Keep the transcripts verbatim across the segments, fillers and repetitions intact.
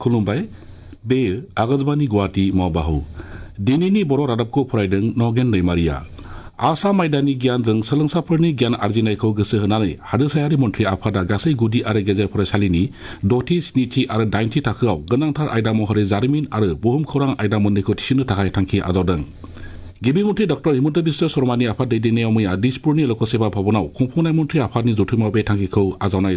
खुलुमबाय बेयो आगोजबानि गुवाहाटी मावबाहु दिनैनि बर' रादाबखौ फरायदों नगेन दैमारिया आसाम आयदानि गियानजों सोलोंसाफोरनि गियान आरजिनायखौ गोसो होनानै हादोरसायारि मन्थ्रि आफादा गासै गुदि आरो गेजेर फरायसालिनि द'थि स्निथि आरो दाइनथि थाखोआव गोनांथार आयदा महरै जारिमिन आरो बुहुमखौरां आयदा मोन्नैखौ थिसननो थाखाय थांखि आजावदों। गिबि मन्थ्रि डॉ हिमन्त बिश्व शर्मानि आफाद दैदेननायाव मैया दिसपुरनि लकसेवा भवनाव खुंफुंनाय मन्थ्रि आफादनि जथुमाव बे थांखिखौ आजावनाय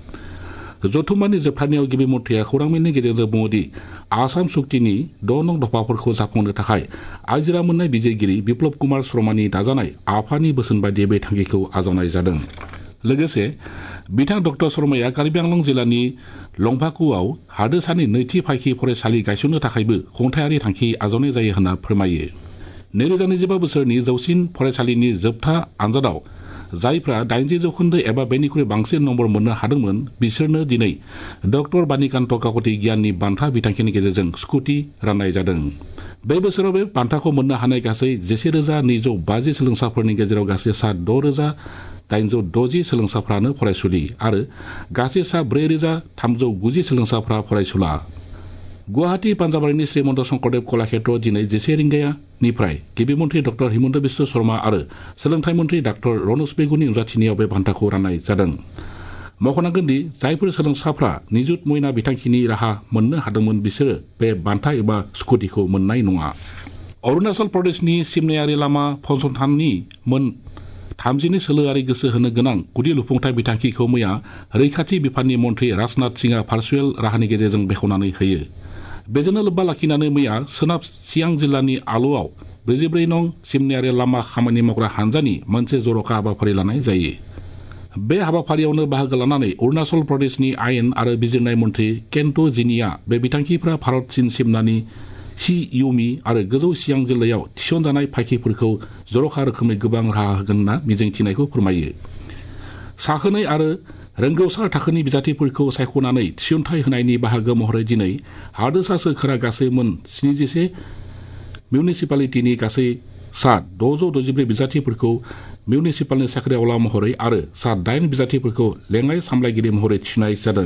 जायो। जथुम्मानि जोबथारनायाव गिबि मन्थ्रिया खौरांमेलनि गेजेरजों बुङोदि आसाम सुक्तिनि द' नं दफाफोरखौ जाफुंनो थाखाय आजिरा मोननाय बिजिरगिरि बिप्लब कुमार शर्मानि दाजानाय आफादनि बोसोन बायदियै बे थांखिखौ आजावनाय जादों। लोगोसे बिथां डॉ शर्माया कार्बि आंलं जिल्लानि लंफाकुआव हादोरसानि नैथि फाइखि फरायसालि गायसननो थाखायबो खुंथायारि थांखि आजावनाय जायो होनना फोरमायो। नैरोजा नैजिबा बोसोरनि जौसिन फरायसालिनि जोबथा आनजादाव जायफ्रा दाइनजि जौखोन्दो एबा बेनिख्रुइ बांसिन नम्बर मोननो हादोंमोन बिसोरनो दिनै डॉ बानिकान्त काकति गियाननि बान्था बिथांखिनि गेजेरजों स्कुटि राननाय जादों। बे बोसोराव बे बान्थाखौ मोननो हानाय गासै जिसे रोजा नैजौ बाजि सोलोंसाफोरनि गेजेराव गासै सा द' रोजा दाइनजौ द'जि सोलोंसाफ्रानो फरायसुलि आरो गासै सा ब्रै रोजा थामजौ गुजि सोलोंसाफ्रा फरायसुला। गुवाहाटी पान्जाबारिनि श्रीमन्त शंकरदेव कलाक्षेत्र दिनै जिसे रिंगानिफ्राय गिबि मन्थ्रि डॉ हिमन्त बिश्व शर्मा आरो सोलोंथाइ मन्थ्रि डॉ रनज पेगुनि नुजाथिनायाव बे बान्थाखौ राननाय जादों। मख'नांगोन दि जायफोर सोलोंसाफ्रा निजुत मयना बिथांखिनि राहा मोननो हादोंमोन बिसोरो बे बान्था एबा स्कुटिखौ मोननाय नङा। अरुणाचल प्रदेशनि सिमनायारि लामा फसंथाननि मोन थामजिनि सोलोआरि गोसो होनो गोनां गुदि लुफुंथाय बिथांखिखौ मैया रैखाथि बिफाननि मन्थ्रि राजनाथ सिंहआ भार्चुएल राहानि गेजेरजों बेखेवनानै होयो। बेजोंनो लोब्बा लाखिनानै मैया सोनाब सियां जिल्लानि आलुआव ब्रैजिब्रै नं सिमनायारि लामा खामानि मावग्रा हानजानि मोनसे जर'खा हाबाफारि लानाय जायो। बे हाबाफारियावनो बाहागो लानानै अरुणाचल प्रदेशनि आयेन आरो बिजिरनाय मन्थ्रि केन्ट' जिनिया बे बिथांखिफ्रा भारत चीन सिमनानि सि इउमि आरो गोजौ सियां जिल्लायाव थिसनजानाय फाइखिफोरखौ जर'खा रोखोमै गोबां राहा होगोन होनना मिजिंथिनायखौ फोरमायो। साखोनै आरो रोंगौसार थाखोनि बिजाथिफोरखौ सायख'नानै थिसनथाइ होनायनि बाहागो महरै दिनै हादोरसा सोरखारा गासै मोन स्निजिसे मिउनिसिपालिटिनि गासै सा द'जौ द'जिब्रै बिजाथिफोरखौ मिउनिसिपालनि साख्रिआवला महरै आरो सा दाइन बिजाथिफोरखौ लेङाइ सामलायगिरि महरै थिसननाय जादों।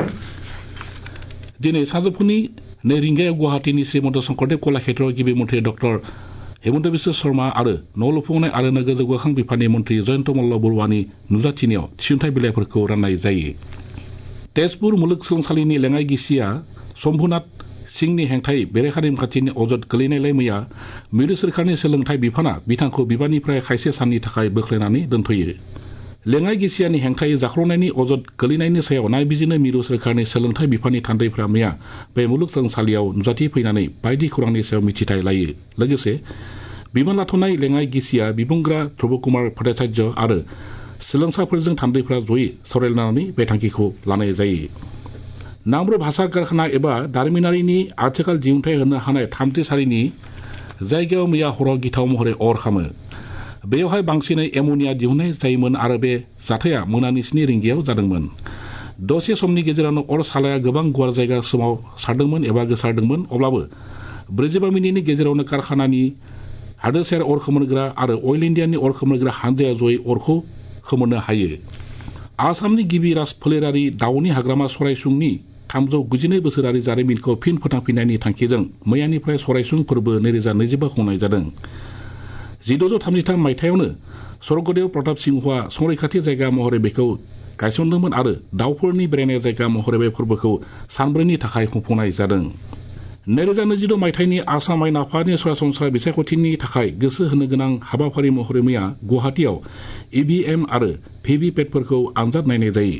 दिनै सानजौफुनि नै रिंगायाव गुवाहाटीनि श्रीमन्त शंकरदेव कलाक्षेत्रआव गिबि मन्थ्रि डॉ हिमन्त बिश्व शर्मा आरो न' लुफुंनाय आरो नोगोर जौगाखां बिफाननि मन्थ्रि जयन्त मल्ल बरुवानि नुजाथिनायाव थिसनथाइ बिलाइफोरखौ राननाय जायो। तेजपुर मुलुगसोलोंसालिनि लेङाइ गिसिया शम्भुनाथ सिंहनि हेंथायै बेरेखा नेमखान्थिनि अजद गोलैनायलाय मैया मिरु सोरखारनि सोलोंथाइ बिफाना बिथांखौ बिबाननिफ्राय खायसे साननि थाखाय बोख्लायनानै दोनथ'यो। लेङाइ गिसियानि हेंथायै जाख्ल'नायनि अजद गोलैनायनि सायाव नायबिजिरनो मिरु सोरखारनि सोलोंथाइ बिफाननि थान्दैफ्रा मैया बे मुलुगसोलोंसालियाव नुजाथिफैनानै बायदि खौरांनि सायाव मिथिथाय लायो। लोगोसे बिबान लाथ'नाय लेङाइ गिसिया बिबुंग्रा ध्रुब कुमार भट्टाचार्य आरो सोलोंसाफोरजों थान्दैफ्रा जयै सावरायलायनानै बे थांखिखौ लानाय जायो। नामरुप हासार कारखाना एबा दारिमिनारिनि आथिखाल दिहुनथाइ होनो हानाय थामथि सारिनि जायगायाव मैया हराव गिथाव महरै अर खामो। बेयावहाय बांसिनै एमोनिया दिहुननाय जायोमोन आरो बे जाथाया मोनानि स्नि रिंगायाव जादोंमोन। दसे समनि गेजेरावनो अर सालाया गोबां गुवार जायगा सोमावसारदोंमोन एबा गोसारदोंमोन अब्लाबो ब्रैजिबा मिनिटनि गेजेरावनो कारखानानि हादोरसायारि अर खोमोरग्रा आरो अइल इण्डियानि अर खोमोरग्रा हानजाया जयै अरखौ खोमोरनो हायो। आसामनि गिबि राजफोलेरारि दाउनि हाग्रामा सरायसुंनि थामजौ गुजिनै बोसोरारि जारिमिनखौ फिन फोथांफिननायनि थांखिजों मैयानिफ्राय सरायसुं फोरबो नैरोजा नैजिबा खुंनाय जादों। जिद'जौ थामजिथाम मायथाइयावनो स्वर्गदेव प्रताप सिंहआ संरैखाथि जायगा महरै बेखौ गायसनदोंमोन आरो दाउफोरनि बेरायनाय जायगा महरै बे फोरबोखौ सानब्रैनि थाखाय खुंफुंनाय जादों। नैरोजा नैजिद' मायथाइनि आसाम आयेन आफादनि सरासनस्रा बिसायख'थिनि थाखाय गोसो होनो गोनां हाबाफारि महरै मैया गुवाहाटीआव इभिएम आरो भिभिपेटफोरखौ आनजाद नायनाय जायो।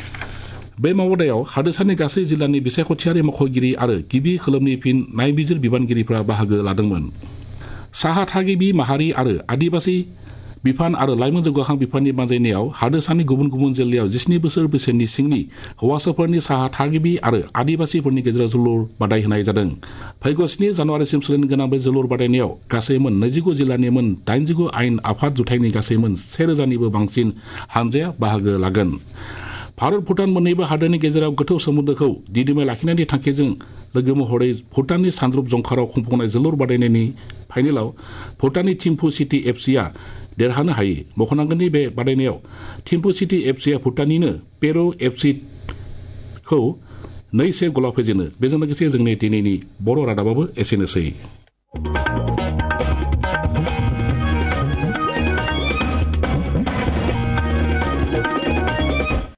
बे मावबादायाव हादोरसानि गासै जिल्लानि बिसायख'थियारि मावख'गिरि आरो गिबि खोलोबनि फिन नायबिजिर बिबानगिरिफ्रा बाहागो लादोंमोन। साहा थागिबि माहारि आरो आदिबासि बिफान आरो लाइमोन जौगाखां बिफाननि बानजायनायाव हादोरसानि गुबुन गुबुन जिल्लायाव जिस्नि बोसोर बैसोनि सिंनि हौवासाफोरनि साहा थागिबि आरो आदिबासिफोरनि गेजेराव जोलुर बादायहोनाय जादों। फैगौ स्नि जानुवारिसिम सोलिनो गोनां बे जोलुर बादायनायाव गासै मोन नैजिगु जिल्लानि मोन दाइनजिगु आयेन आफाद जुथाइनि गासै मोन से रोजानिबो बांसिन हानजाया बाहागो लागोन। भारत भुटान मोन्नैबो हादोरनि गेजेराव गोथौ सोमोन्दोखौ दिदोमै लाखिनायनि थांखिजों लोगो महरै भुटाननि सानद्रुप जंखाराव खुंफुंनाय जोलुर बादायनायनि फाइनेलाव भुटाननि थिम्फु सिटी एफसिआ देरहानो हायो। मख'नांगोनदि बे बादायनायाव थिम्फु सिटी एफसिआ भुटाननिनो पेर' एफसिखौ नै से गलाव फेजेनो। बेजों लोगोसे जोंनि दिनैनि बर' रादाबाबो एसेनोसै।